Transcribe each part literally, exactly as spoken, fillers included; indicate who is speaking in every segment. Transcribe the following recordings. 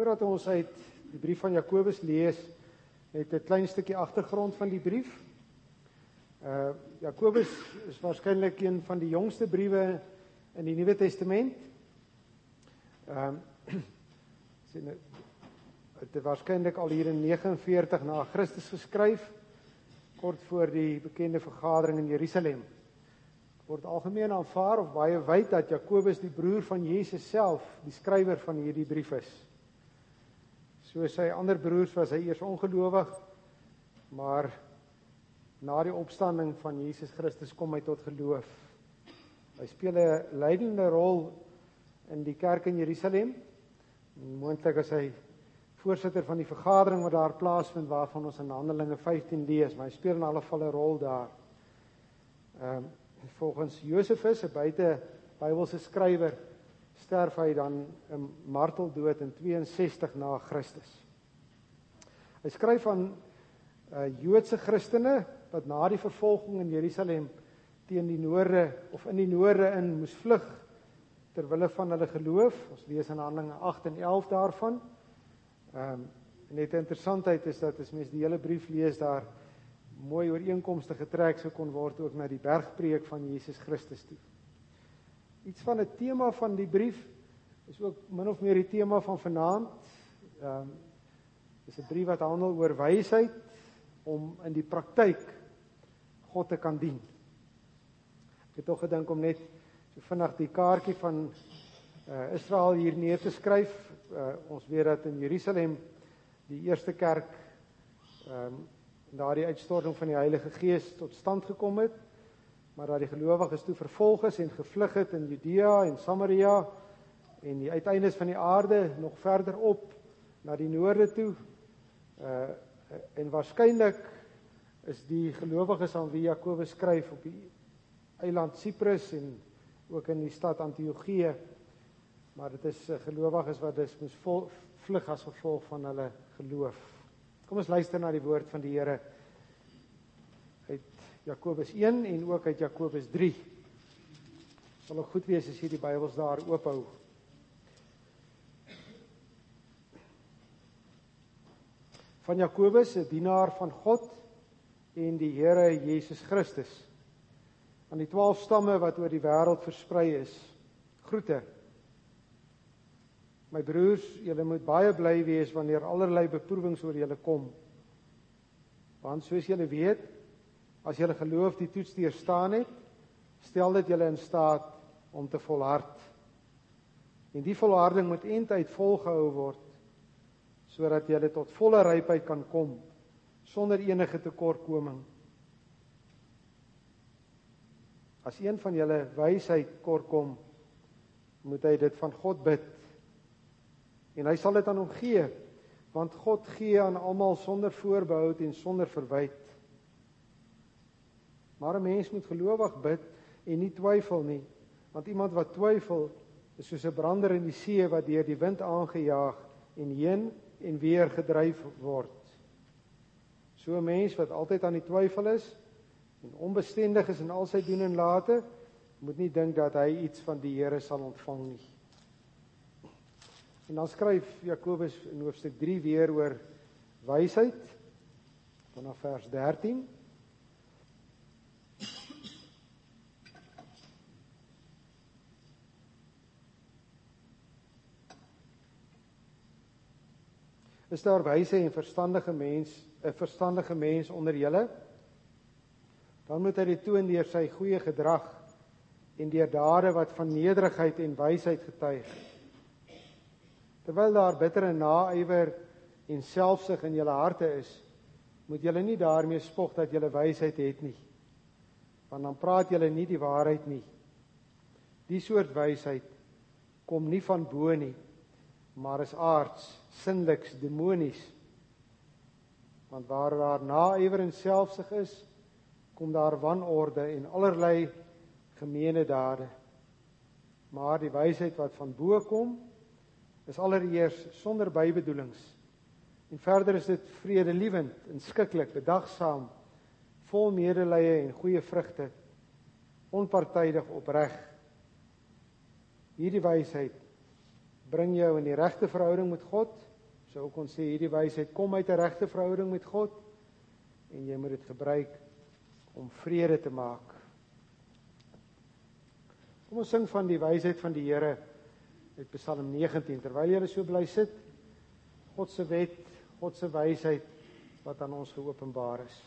Speaker 1: Voordat ons uit die brief van Jakobus lees, het 'n klein stukkie agtergrond van die brief. Uh, Jakobus is waarskynlik een van die jongste briewe in die Nuwe Testament. Um, het is waarskynlik al hier in negenenveertig na Christus geskryf, kort voor die bekende vergadering in Jerusalem. Word algemeen aanvaar of baie wyd dat Jakobus die broer van Jesus self, die skrywer van hierdie brief is. Soos sy ander broers was hy eers ongelowig, maar na die opstanding van Jesus Christus kom hy tot geloof. Hy speel 'n leidende rol in die kerk in Jerusalem. Moontlik is hy voorsitter van die vergadering wat daar plaasvind, waarvan ons in Handelinge vyftien lees, maar hy speel in alle geval 'n rol daar. Ehm um, Volgens Josephus, 'n buite Bybelse skrywer, sterf hy dan 'n marteldood in tweeënsestig na Christus. Hy skryf aan uh, Joodse Christene wat na die vervolging in Jerusalem teen die noorde of in die noorde in moes vlug ter wille van hulle geloof. Ons lees in Handelinge agt en elf daarvan. Ehm um, net 'n interessantheid is dat as mens die hele brief lees, daar mooi ooreenkomste getrek sou kon word ook na die bergpreek van Jesus Christus toe. Iets van 'n tema van die brief is ook min of meer die tema van vanaand. Ehm um, dis 'n brief wat handel oor wysheid om in die praktyk God te kan dien. Ek het tog gedink om net so vinnig die kaartjie van uh, Israel hier neer te skryf. Uh, ons weet dat in Jerusalem die eerste kerk ehm um, na die uitstorting van die Heilige Gees tot stand gekom het, maar dat die gelowiges toe vervolg is en gevlug het in Judea en Samaria en die uiteindes van die aarde nog verder op na die noorde toe. Uh, en waarskynlik is die gelowiges aan wie Jakobus skryf op die eiland Cyprus en ook in die stad Antiochië, maar dit is uh, gelowiges wat dus moes vol, vlug as gevolg van hulle geloof. Kom ons luister na die woord van die Here uit Jakobus een en ook uit Jakobus drie. Het sal ook goed wees as jy die Bybels daar oophou. Van Jakobus, 'n dienaar van God en die Here Jesus Christus, aan die twaalf stamme wat oor die wêreld versprei is, groete. My broers, julle moet baie bly wees wanneer allerlei beproewings oor julle kom. Want soos julle weet, as julle geloof die toets deurstaan het, stel dit julle in staat om te volhard. En die volharding moet eindtyd volgehou word, sodat julle tot volle rypheid kan kom, sonder enige tekortkoming. As een van julle wysheid kortkom, moet hy dit van God bid, en hy sal dit aan hom gee, want God gee aan almal sonder voorbehoud en sonder verwyt. Maar 'n mens moet gelowig bid en nie twyfel nie, want iemand wat twyfel is soos 'n brander in die see wat deur die wind aangejaag en heen en weer gedryf word. So 'n mens wat altyd aan die twyfel is en onbestendig is in al sy doen en late, moet nie dink dat hy iets van die Here sal ontvang nie. En dan skryf Jakobus in hoofstuk drie weer oor wysheid, vanaf vers dertien. Is daar wyse en verstandige mens, 'n verstandige mens onder julle? Dan moet hy dit toon deur sy goeie gedrag en deur dade wat van nederigheid en wysheid getuig. Terwyl daar bittere naaiwer en selfsug in julle harte is, moet julle nie daarmee spog dat julle wysheid het nie, want dan praat julle nie die waarheid nie. Die soort wysheid kom nie van bo nie, maar is aards, sinneliks, demonies. Want waar daar naaiwer en selfsug is, kom daar wanorde en allerlei gemeene dade. Maar die wysheid wat van bo kom, is allereers sonder bybedoelings. En verder is dit vredelievend, inskikkelik, bedagsaam, vol medelee en goeie vrugte, onpartydig opreg. Hierdie wysheid bring jou in die regte verhouding met God sou ook ons sê, hierdie wysheid kom uit 'n regte verhouding met God, en jy moet dit gebruik om vrede te maak. Kom ons sing van die wysheid van die Here uit Psalm negentien, terwyl jy so bly sit, God se wet, God se wysheid, wat aan ons geopenbaar is.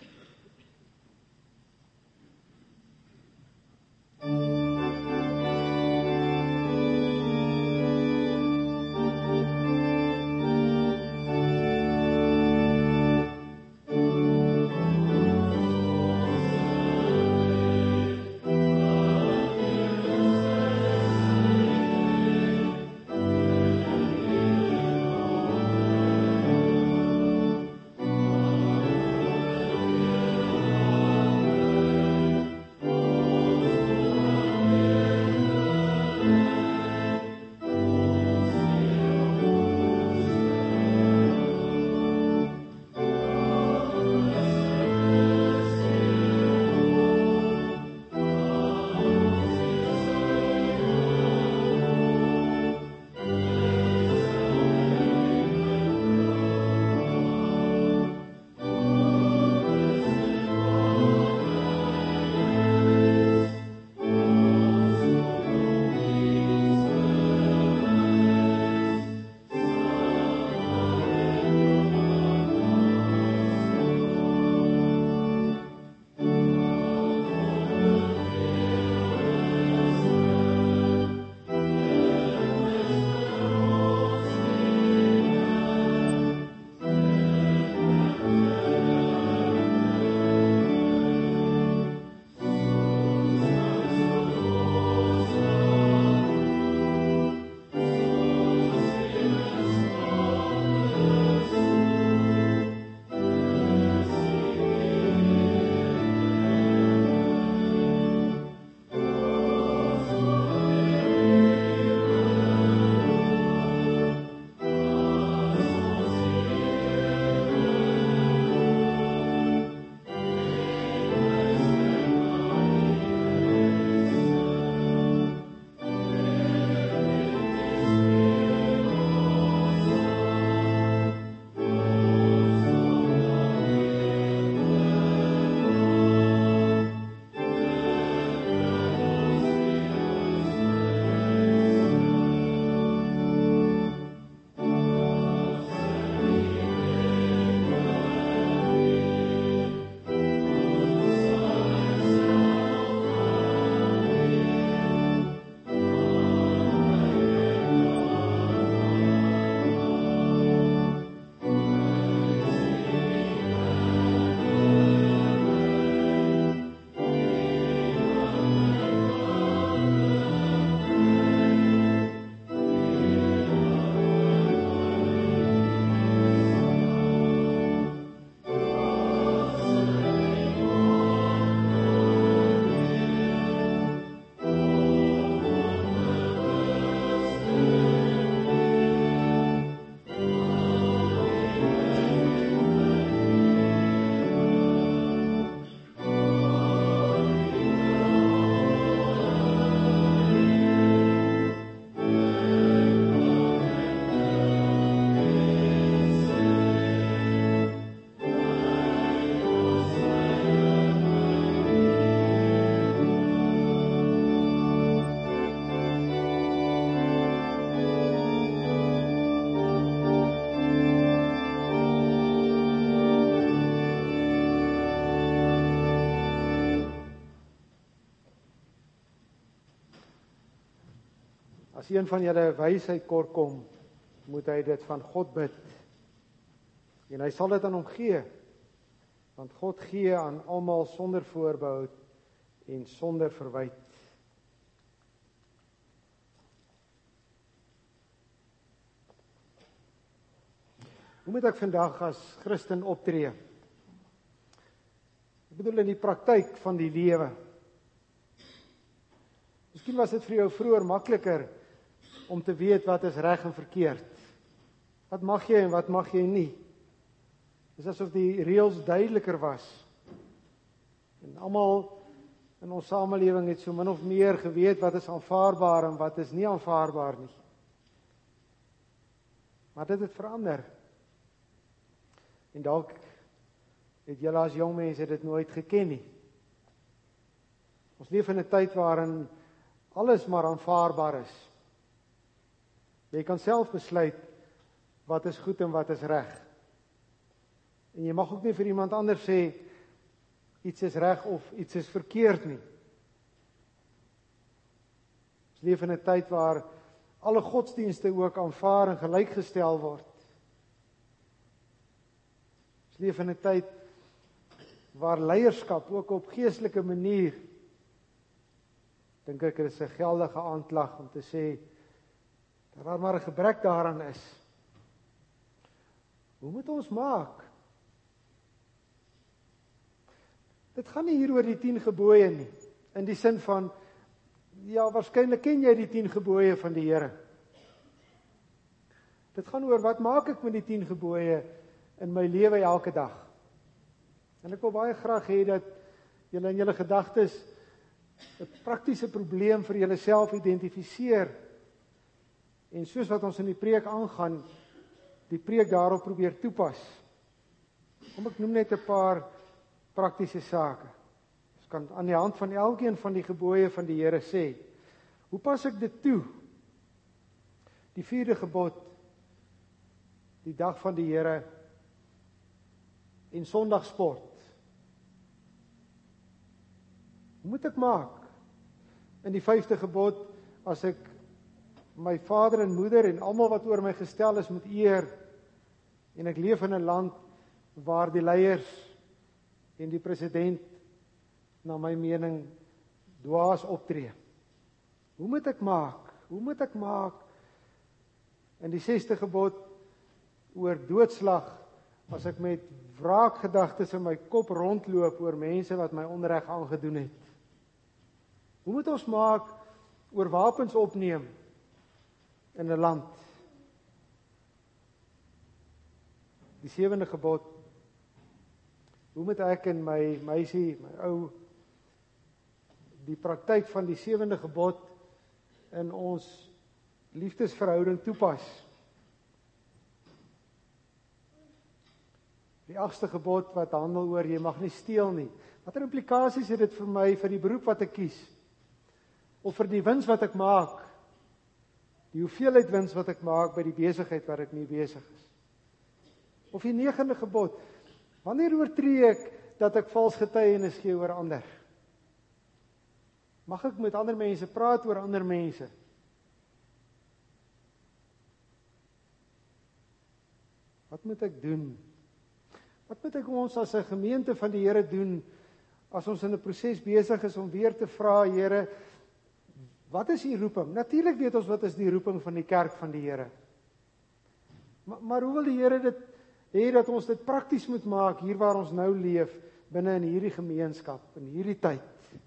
Speaker 1: As een van julle wysheid kort kom, moet hy dit van God bid. En hy sal dit aan hom gee, want God gee aan almal sonder voorbehou en sonder verwyte. Hoe moet ek vandag as Christen optree? Ek bedoel in die praktyk van die lewe. Miskien was dit vir jou vroeër makliker om te weet wat is reg en verkeerd. Wat mag jy en wat mag jy nie? Dis asof die reëls duideliker was. En almal in ons samelewing het so min of meer geweet wat is aanvaarbaar en wat is nie aanvaarbaar nie. Maar dit het verander. En dalk het julle as jong mense dit nooit geken nie. Ons leef in 'n tyd waarin alles maar aanvaarbaar is. Jy kan self besluit wat is goed en wat is reg. En jy mag ook nie vir iemand anders sê iets is reg of iets is verkeerd nie. Ons leef in 'n tyd waar alle godsdienste ook aanvaar en gelykgestel word. Ons leef in 'n tyd waar leierskap ook op geestelike manier, dink ek dit is 'n geldige aanklag om te sê dat daar maar 'n gebrek daaraan is. Hoe moet ons maak? Dit gaan nie hier oor die tien gebooie nie, in die sin van, ja, waarskynlik ken jy die tien gebooie van die Here. Dit gaan oor, wat maak ek met die tien gebooie in my lewe elke dag? En ek wil baie graag hê dat julle in julle gedagtes 'n praktiese probleem vir julleself identifiseer, en soos wat ons in die preek aangaan, die preek daarop probeer toepas. Kom ek noem net 'n paar praktiese sake. Ons kan aan die hand van elkeen van die gebooie van die Here sê, hoe pas ek dit toe? Die vierde gebod, die dag van die Here en Sondagsport. Hoe moet ek maak? In die vyfde gebod, as ek my vader en moeder en almal wat oor my gestel is moet eer, en ek leef in 'n land waar die leiers en die president na my mening dwaas optree. Hoe moet ek maak? Hoe moet ek maak? In die sesde gebod oor doodslag, as ek met wraakgedagtes in my kop rondloop oor mense wat my onreg aangedoen het. Hoe moet ons maak oor wapens opneem in 'n land? Die sewende gebod, hoe moet ek en my meisie, my ou, die praktyk van die sewende gebod in ons liefdesverhouding toepas? Die agste gebod wat handel oor jy mag nie steel nie. Watter implikasies het dit vir my vir die beroep wat ek kies? Of vir die wins wat ek maak? Die hoeveelheid wins wat ek maak by die besigheid waar ek nie besig is? Of die negende gebod, wanneer oortree ek dat ek vals getuienis gee oor ander? Mag ek met ander mense praat oor ander mense? Wat moet ek doen? Wat moet ek ons as 'n gemeente van die Here doen, as ons in 'n proses besig is om weer te vra, Here, wat is die roeping? Natuurlik weet ons wat is die roeping van die kerk van die Here. Maar, maar hoe wil die Here dit hê dat ons dit prakties moet maak, hier waar ons nou leef, binne in hierdie gemeenskap, in hierdie tyd?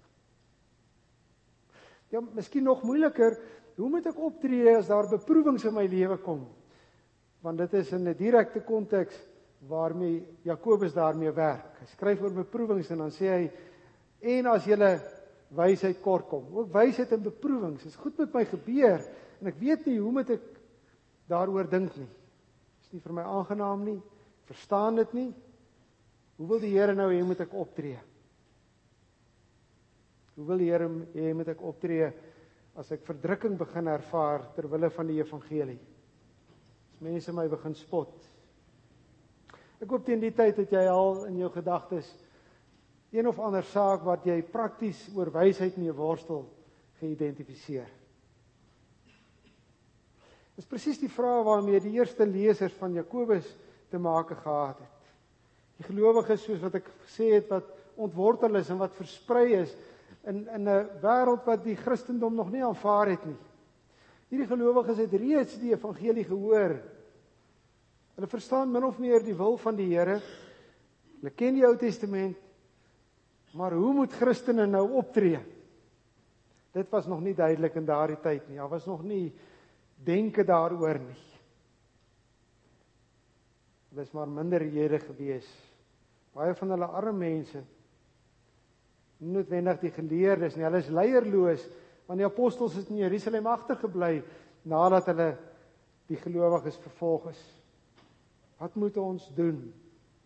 Speaker 1: Ja, miskien nog moeiliker, hoe moet ek optree as daar beproewings in my lewe kom? Want dit is in 'n direkte konteks waarmee Jakobus daarmee werk. Hy skryf oor beproewings en dan sê hy, en as julle wysheid kort kom, ook wysheid en beproewings, is goed met my gebeur, en ek weet nie, hoe moet ek daaroor dink nie. Is nie vir my aangenaam nie, verstaan dit nie, hoe wil die Here nou hê moet ek optree? Hoe wil die Here hê moet ek optree, as ek verdrukking begin ervaar, terwille van die evangelie? As mense my begin spot. Ek hoop teen die tyd het jy al in jou gedagtes een of ander saak wat jy prakties oor wysheid in jou worstel geïdentifiseer. Dis presies die vraag waarmee die eerste lesers van Jakobus te make gehad het. Die gelowiges, soos wat ek gesê het, wat ontwortel is en wat versprei is in in 'n wêreld wat die Christendom nog nie aanvaar het nie. Hierdie gelowiges het reeds die evangelie gehoor. Hulle verstaan min of meer die wil van die Here. Hulle ken die Ou Testament, maar hoe moet Christene nou optree? Dit was nog nie duidelik in daardie tyd nie. Daar was nog nie denke daaroor nie. Hulle is maar minderhede gewees. Baie van hulle arme mense, nie noodwendig die geleerdes nie, hulle is leierloos, want die apostels het in Jerusalem agtergebly, nadat hulle die gelowiges vervolg is. Wat moet ons doen?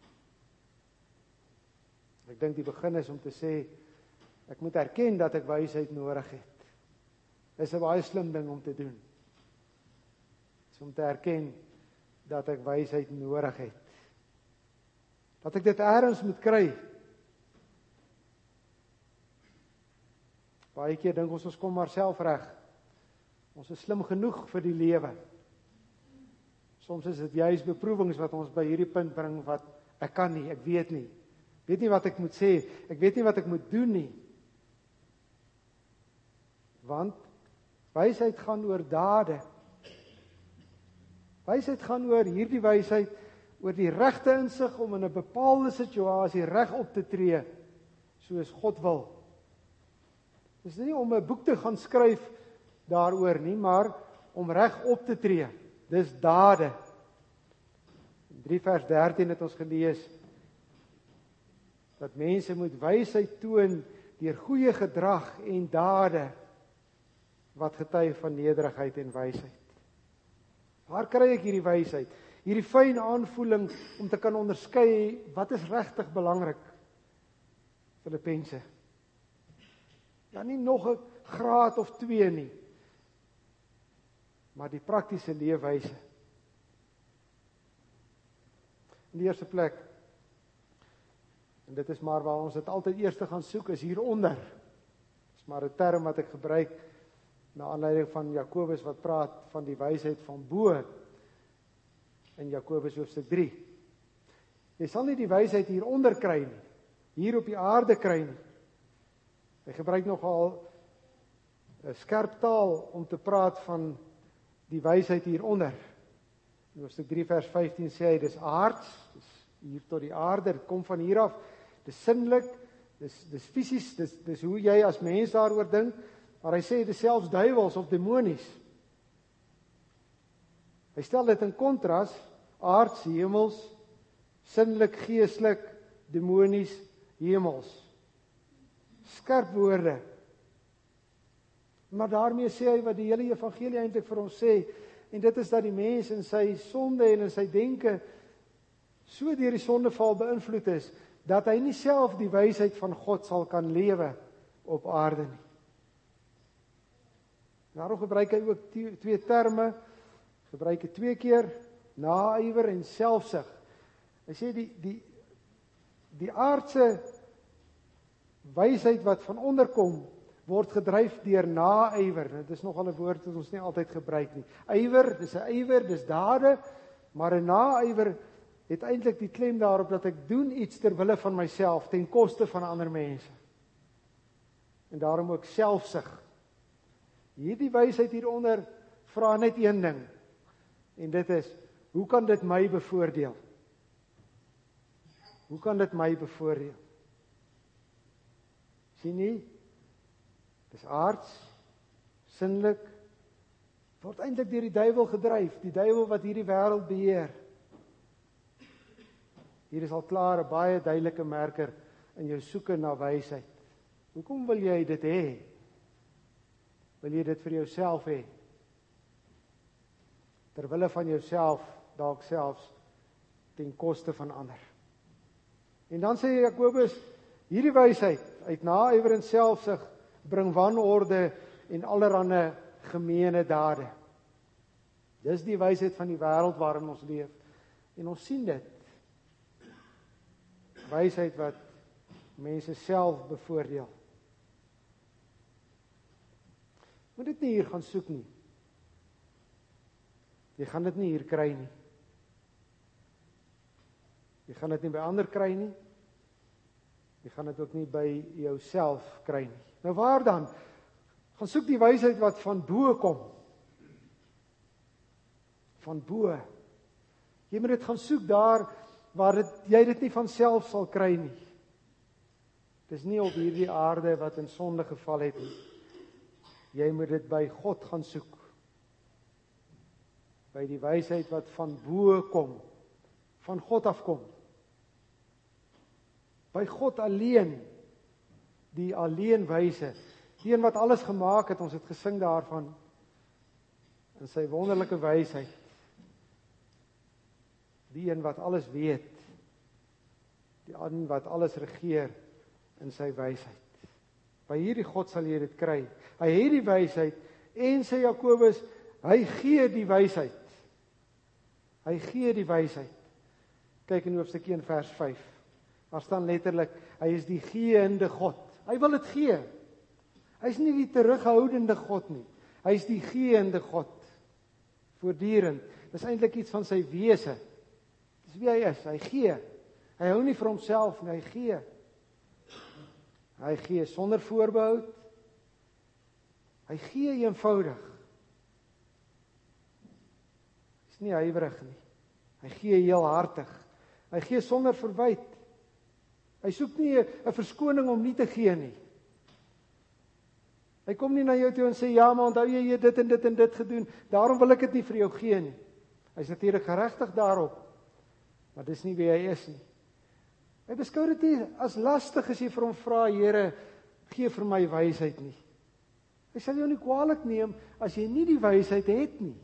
Speaker 1: Ek dink die begin is om te sê, ek moet erken dat ek wysheid nodig het. Dis 'n baie slim ding om te doen. Dis om te erken dat ek wysheid nodig het. Dat ek dit eers moet kry. Baie keer dink ons ons kom maar self reg. Ons is slim genoeg vir die lewe. Soms is dit juis beproewings wat ons by hierdie punt bring wat ek kan nie, ek weet nie. Ek weet nie wat ek moet sê, ek weet nie wat ek moet doen nie. Want wysheid gaan oor dade. Wysheid gaan oor hierdie wysheid, oor die regte insig om in 'n bepaalde situasie reg op te tree, soos God wil. Dis nie om 'n boek te gaan skryf daaroor nie, maar om reg op te tree. Dis dade. In drie vers dertien het ons gelees dat mense moet wysheid toon deur goeie gedrag en dade wat getuig van nederigheid en wysheid. Waar kry ek hierdie wysheid? Hierdie fyn aanvoeling om te kan onderskei wat is regtig belangrik. Filippense. Ja, nie nog 'n graad of twee nie, maar die praktiese leefwyse. In die eerste plek, en dit is maar waar ons dit altyd eers gaan soek, is hieronder. Dit is maar 'n term wat ek gebruik na aanleiding van Jakobus wat praat van die wysheid van bo in Jakobus hoofstuk drie. Jy sal nie die wysheid hieronder kry nie, hier op die aarde kry nie. Hy gebruik nogal 'n skerp taal om te praat van die wysheid hieronder. In hoofstuk drie vers vyftien sê hy, dis aards, dis hier tot die aarde, dit kom van hier af, dis sinnelik, dis, dis fisies, dis, dis hoe jy as mens daaroor dink, maar hy sê dis selfs duiwels of demonies. Hy stel dit in kontras, aards, hemels, sinnelik, geestelik, demonies, hemels. Skerp woorde. Maar daarmee sê hy wat die hele evangelie eintlik vir ons sê, en dit is dat die mens in sy sonde en in sy denke so deur die sondeval beïnvloed is, dat hy nie self die wysheid van God sal kan lewe op aarde nie. Daarom gebruik hy ook twee terme, gebruik hy twee keer, naaiwer en selfsug. Hy sê die, die, die aardse wysheid wat van onder kom, word gedryf deur naaiwer. Dit is nogal 'n woord wat ons nie altyd gebruik nie. Ywer, dis 'n ywer, dis dade, maar 'n naaiwer het eintlik die klem daarop dat ek doen iets ter wille van myself, ten koste van ander mense. En daarom ook selfsug. Hierdie wysheid hieronder vra net een ding, en dit is, hoe kan dit my bevoordeel? Hoe kan dit my bevoordeel? Sien nie? Dis aards, sinnelik, word eintlik deur die duiwel gedryf, die duiwel wat hierdie wêreld beheer. Hier is al klaar 'n baie duidelike merker in jou soeke na wysheid. Hoekom wil jy dit hê? Wil jy dit vir jouself hê? Terwille van jouself, dalk selfs ten koste van ander. En dan sê Jakobus, hierdie wysheid uit naaiwer en selfsug bring wanorde en allerlei gemeene dade. Dis die wysheid van die wêreld waarin ons leef. En ons sien dit. Wysheid wat mense self bevoordeel. Moet dit nie hier gaan soek nie. Jy gaan dit nie hier kry nie. Jy gaan dit nie by ander kry nie. Jy gaan dit ook nie by jouself kry nie. Nou waar dan? Gaan soek die wysheid wat van bo kom. Van bo. Jy moet dit gaan soek daar waar dit, jy dit nie van self sal kry nie. Dis nie op hierdie aarde wat in sonde geval het nie. Jy moet dit by God gaan soek. By die wysheid wat van bo kom. Van God afkom. By God alleen. Die alleen wyse. Die een wat alles gemaak het, ons het gesing daarvan. In sy wonderlike wysheid. Die een wat alles weet. Die een wat alles regeer in sy wysheid. By hierdie God sal jy dit kry. Hy het die wysheid en sê Jakobus, hy gee die wysheid. Hy gee die wysheid. Kyk in hoofstuk een vers vyf. Daar staan letterlik, hy is die geende God. Hy wil dit gee. Hy is nie die terughoudende God nie. Hy is die geende God. Voortdurend. Dis eintlik iets van sy wese. Dis wie hy is. Hy gee. Hy hou nie vir homself nie, hy gee. Hy gee sonder voorbehoud. Hy gee eenvoudig. Hy is nie huiwerig nie. Hy gee heelhartig. Hy gee sonder verwyte. Hy soek nie 'n verskoning om nie te gee nie. Hy kom nie na jou toe en sê, ja, maar onthou jy jy dit en dit en dit gedoen, daarom wil ek dit nie vir jou gee nie. Hy is natuurlik geregtig daarop, maar dis nie wie hy is nie. Hy beskou dit nie as lastig as jy vir hom vra, Here, gee vir my wysheid nie. Hy sal jou nie kwaadlik neem as jy nie die wysheid het nie.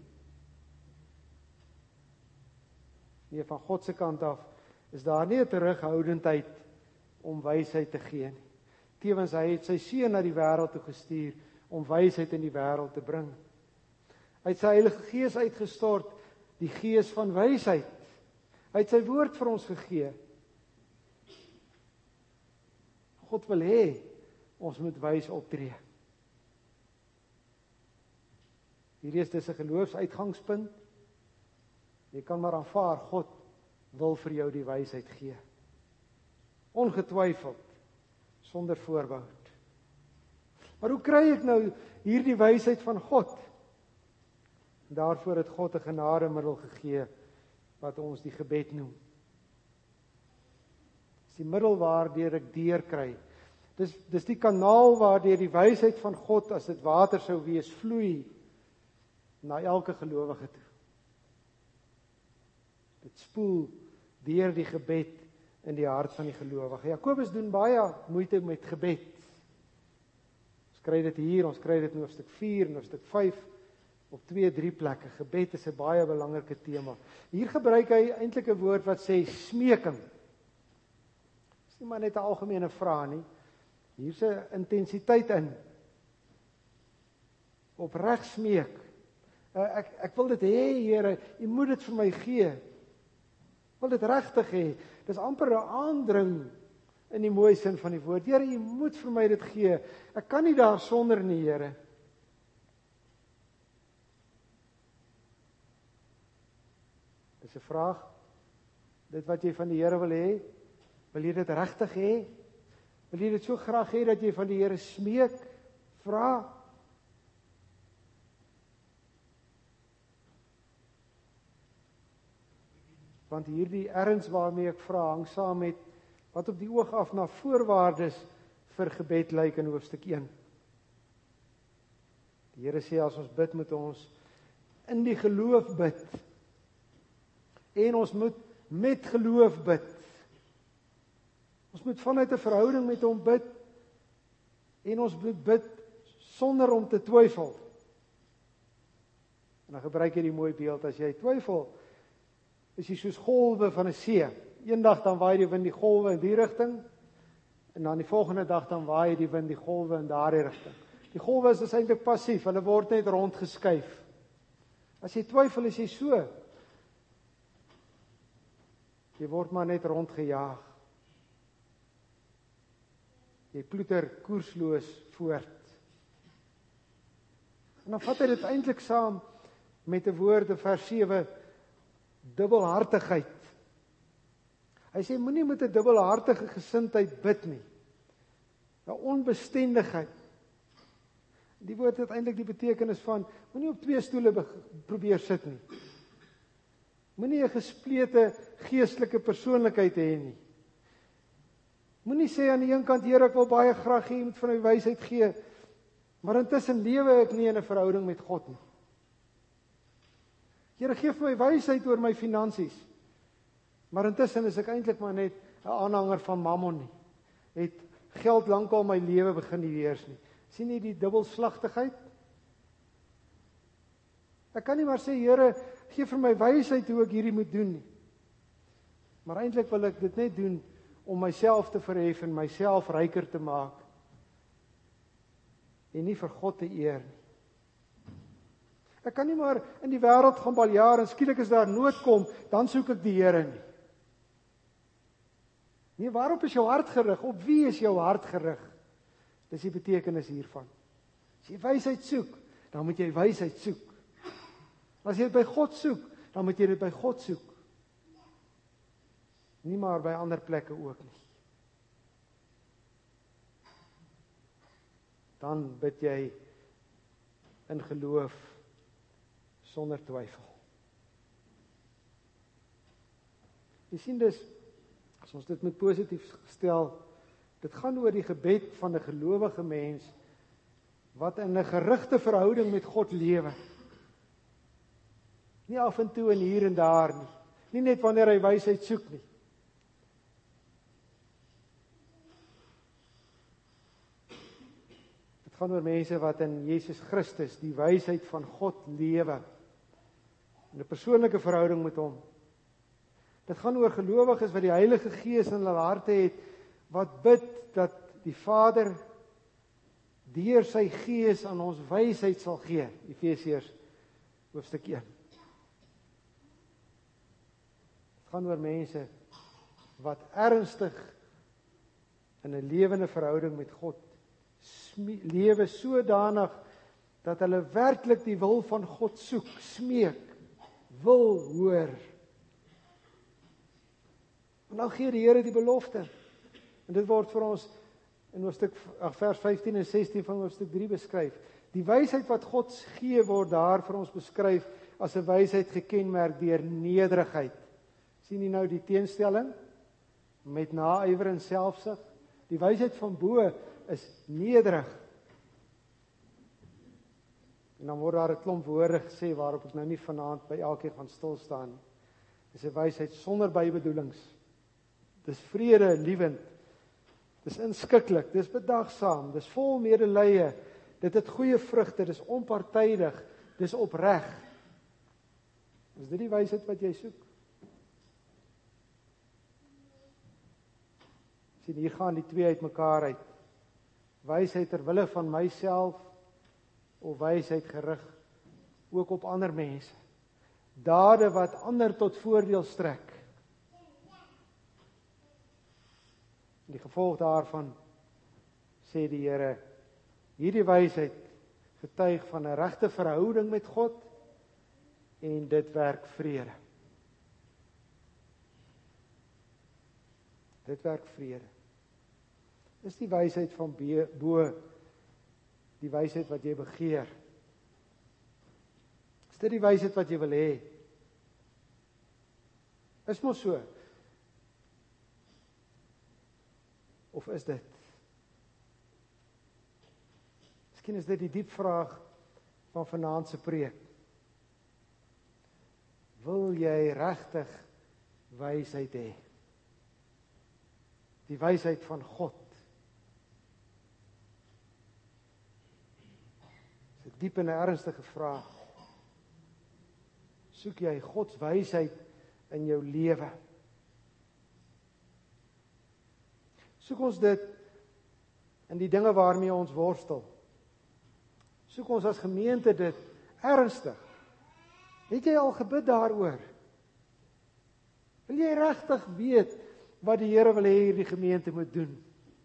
Speaker 1: Nee, van God se kant af is daar nie 'n terughoudendheid om wysheid te gee nie. Tewens hy het sy seun na die wêreld toe gestuur om wysheid in die wêreld te bring. Hy het sy Heilige Gees uitgestort, die Gees van wysheid. Hy het sy woord vir ons gegee. God wil hê ons moet wys optree. Hierdie is dis 'n geloofsuitgangspunt. Jy kan maar aanvaar, God wil vir jou die wysheid gee. Ongetwyfeld, sonder voorbehoud. Maar hoe kry ek nou hierdie wysheid van God? Daarvoor het God 'n genademiddel gegee, wat ons die gebed noem. Dis die middel waardeur ek deurkry. Dis, dis die kanaal waardeur die wysheid van God, as dit water sou wees, vloei na elke gelowige toe. Dit spoel deur die gebed in die hart van die gelowige. Jakobus doen baie moeite met gebed. Ons kry dit hier, ons kry dit in hoofstuk vier en hoofstuk vyf, op twee, drie plekke. Gebed is 'n baie belangrike tema. Hier gebruik hy eintlik 'n woord wat sê smeking. Dis nie maar net 'n algemene vraag nie. Hier's 'n intensiteit in. Opreg smeek. Uh, ek ek wil dit hê, Here, U moet dit vir my gee. Ek wil dit regtig hê. Dis amper 'n aandring in die mooi sin van die woord. Here, U moet vir my dit gee. Ek kan nie daar sonder nie, Here. Dis 'n vraag. Dit wat jy van die Here wil hê, wil jy dit regtig hê? Wil jy dit so graag hê dat jy van die Here smeek, vra? Want hierdie erns waarmee ek vra, hang saam met wat op die oog af na voorwaardes vir gebed lyk in hoofstuk een. Die Here sê as ons bid, moet ons in die geloof bid. En ons moet met geloof bid. Ons moet vanuit 'n verhouding met hom bid. En ons moet bid sonder om te twyfel. En dan gebruik hy die mooi beeld, as jy twyfel, is jy soos golwe van 'n see. Eendag dan waai die wind die golwe in die rigting, en dan die volgende dag dan waai die wind die golwe in daardie rigting. Die golwe is eintlik passief, hulle word net rondgeskuif. As jy twyfel, is jy so. Jy word maar net rondgejaag. Jy ploeter koersloos voort. En dan vat hy dit eintlik saam met 'n woord in vers sewe, dubbelhartigheid. Hy sê, moenie met 'n dubbelhartige gesindheid bid nie. 'n onbestendigheid. Die woord het eintlik die betekenis van, moenie op twee stoele probeer sit nie. Moenie 'n gesplete geestelike persoonlikheid hê nie. Moenie sê aan die een kant, Here, ek wil baie graag hê, U moet vir my wysheid gee, maar intussen lewe ek nie in 'n verhouding met God nie. Here, gee vir my wysheid oor my finansies, maar intussen is ek eintlik maar net 'n aanhanger van Mammon nie. Het geld lankal my lewe begin nie heers nie. Sien jy die dubbelslagtigheid? Ek kan nie maar sê, Here, gee vir my wysheid hoe ek hierdie moet doen nie. Maar eintlik wil ek dit net doen om myself te verhef en myself ryker te maak en nie vir God te eer nie. Ek kan nie maar in die wêreld gaan baljaar en skielik as daar nood kom, dan soek ek die Here nie. Nee, waarop is jou hart gerig? Op wie is jou hart gerig? Dis die betekenis hiervan. As jy wysheid soek, dan moet jy wysheid soek. As jy dit by God soek, dan moet jy dit by God soek. Nie maar by ander plekke ook nie. Dan bid jy in geloof sonder twyfel. Jy sien dus, as ons dit met positief gestel, dit gaan oor die gebed van 'n gelowige mens wat in 'n gerigte verhouding met God lewe. Nie af en toe en hier en daar nie. Nie net wanneer hy wysheid soek nie. Dit gaan oor mense wat in Jesus Christus die wysheid van God lewe. In 'n persoonlike verhouding met hom. Dit gaan oor gelowiges wat die Heilige Gees in hulle harte het, wat bid dat die Vader deur sy Gees aan ons wysheid sal gee. Efesiërs hoofstuk een. Dit gaan oor mense wat ernstig in 'n lewende verhouding met God lewe sodanig dat hulle werklik die wil van God soek, smeek, wil hoor. En nou gee die Here die belofte. En dit word vir ons in hoofstuk ag vers vyftien en sestien van hoofstuk drie beskryf. Die wysheid wat God gee word daar vir ons beskryf as 'n wysheid gekenmerk deur nederigheid. Sien jy nou die teenstelling met naaiwer en selfsug? Die wysheid van bo is nederig. En dan word daar 'n klomp woorde gesê waarop ek nou nie vanaand by elkeen gaan stil staan nie. Dis 'n wysheid sonder bybedoelings. Dis vrede liewend. Dis inskikkelik, dis bedagsaam, dis vol medelee. Dit het goeie vrugte, dis onpartydig, dis opreg. Is dit die wysheid wat jy soek? Sien, hier gaan die twee uit mekaar uit. Wysheid ter wille van myself of wysheid gerig ook op ander mense. Dade wat ander tot voordeel strek. Die gevolg daarvan sê die Here, hierdie wysheid getuig van 'n regte verhouding met God en dit werk vrede. Dit werk vrede. Dis die wysheid van bo, die wysheid wat jy begeer. Is dit die wysheid wat jy wil hê? Is mos so? Of is dit? Miskien is dit die diep vraag van vanaand se preek. Wil jy regtig wysheid hê? Die wysheid van God. Dis 'n diep en ernstige vraag. Soek jy God se wysheid in jou lewe? Soek ons dit in die dinge waarmee ons worstel? Soek ons as gemeente dit ernstig? Het jy al gebid daaroor? Wil jy regtig weet wat die Here wil hê hierdie gemeente moet doen?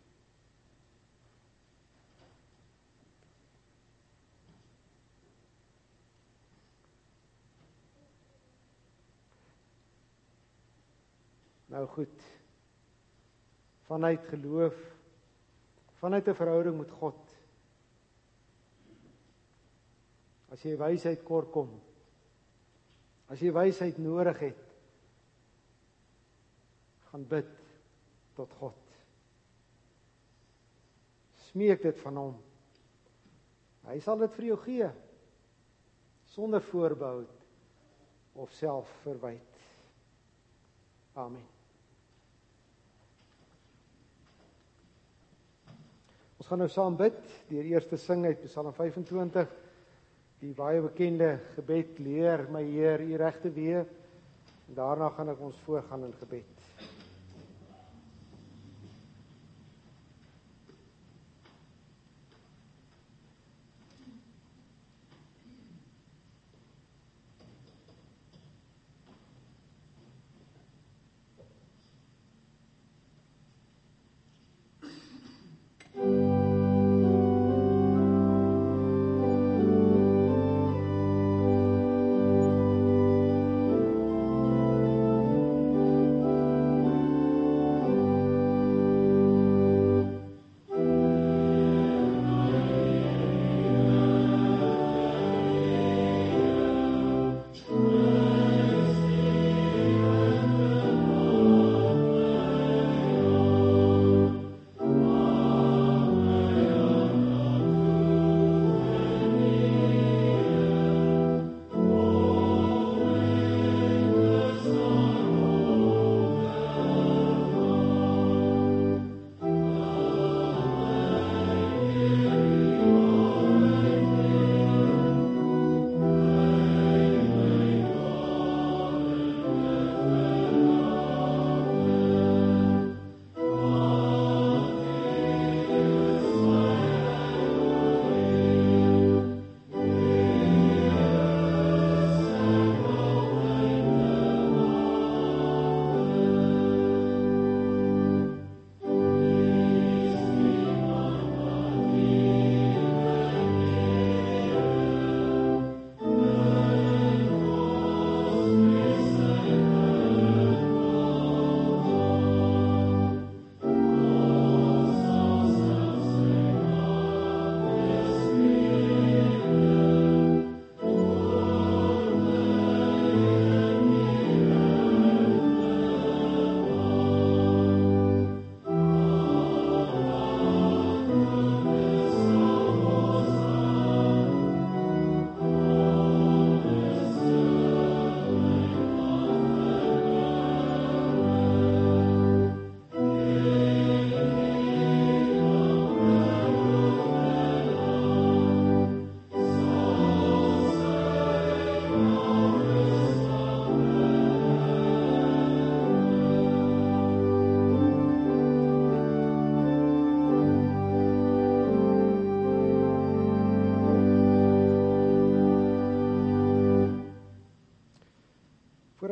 Speaker 1: Nou goed, vanuit geloof, vanuit 'n verhouding met God, as jy wysheid kort kom, as jy wysheid nodig het, gaan bid tot God. Smeek dit van hom. Hy sal dit vir jou gee, sonder voorbehou of selfverwyd. Amen. Ons gaan nou saam bid, deur eers te sing uit Psalm vyf en twintig, die baie bekende gebed, leer my Heer U regte weë, en daarna gaan ek ons voorgaan in gebed.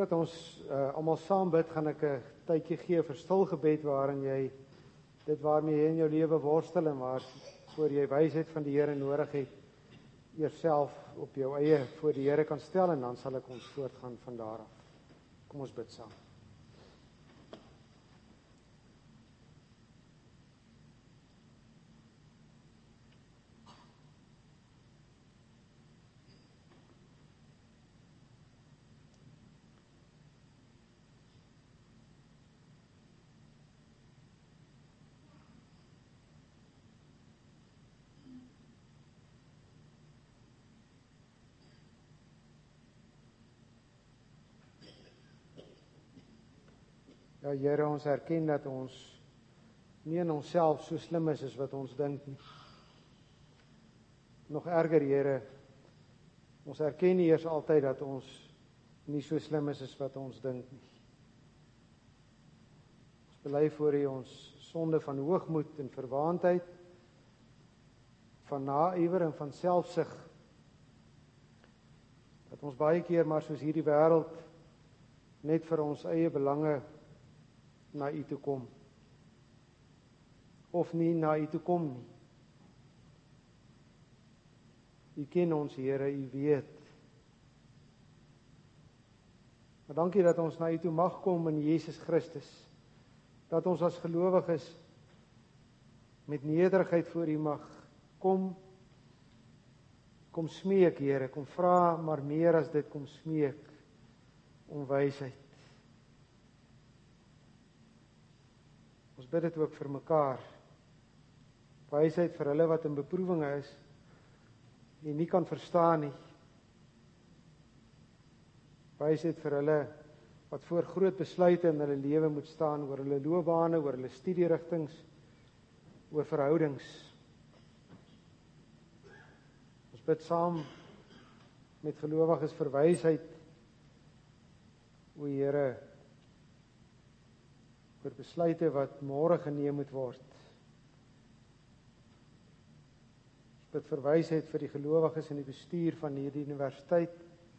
Speaker 1: Voordat ons uh, almal saam bid, gaan ek 'n tydjie gee vir stil gebed waarin jy dit waarmee jy in jou lewe worstel en waar voor jy wysheid van die Here nodig het, jouself op jou eie voor die Here kan stel en dan sal ek ons voortgaan van daar af. Kom ons bid saam. Ja, Here, ons erken dat ons nie in onsself so slim is as wat ons dink nie. Nog erger, Here, ons erken nie eers altyd dat ons nie so slim is as wat ons dink nie. Ons bely voor U ons sonde van hoogmoed en verwaandheid, van naïwer en van selfsug. Dat ons baie keer maar soos hierdie wêreld net vir ons eie belange na U toe kom. Of nie na U toe kom nie. U ken ons, Here, U weet. Maar dankie dat ons na U toe mag kom in Jesus Christus. Dat ons as gelowiges met nederigheid voor U mag kom. Kom smeek, Here, kom vra, maar meer as dit, kom smeek om wysheid. Ons bid dit ook vir mekaar. Wysheid vir hulle wat in beproewinge is en nie kan verstaan nie. Wysheid vir hulle wat voor groot besluite in hulle lewe moet staan oor hulle loopbane, oor hulle studierigtings, oor verhoudings. Ons bid saam met gelowiges vir wysheid, o Here, vir besluite wat môre geneem moet word. Ons bid vir wysheid vir die gelowiges in die bestuur van hierdie universiteit.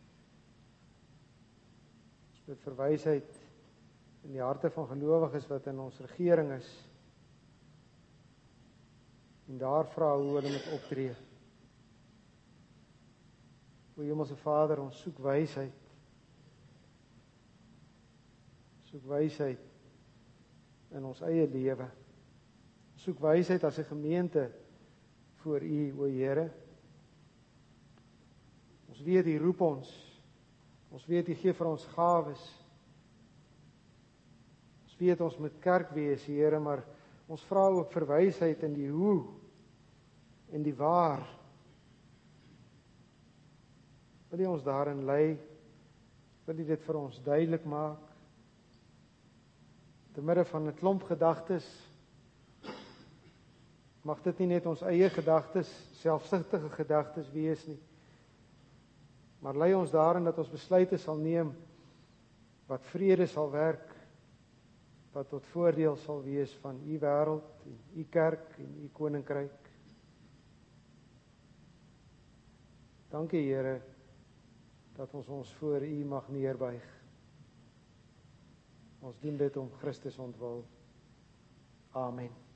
Speaker 1: Ons bid vir wysheid in die harte van gelowiges wat in ons regering is. En daar vra hoe hulle moet optree. O Hemelse Vader, ons soek wysheid. Soek wysheid in ons eie lewe. Soek wysheid as 'n gemeente voor U, o Here. Ons weet U roep ons. Ons weet U gee vir ons gawes. Ons weet ons moet kerk wees, Here, maar ons vra ook vir wysheid in die hoe en die waar. Wil U ons daarin lei? Wil U dit vir ons duidelik maak? Te midde van 'n klomp gedagtes, mag dit nie net ons eie gedagtes, selfsugtige gedagtes wees nie, maar lei ons daarin dat ons besluite sal neem wat vrede sal werk, wat tot voordeel sal wees van U wêreld, en U kerk en U koninkryk. Dankie, Here, dat ons ons voor U mag neerbuig. Ons doen dit om Christus ontwil. Amen.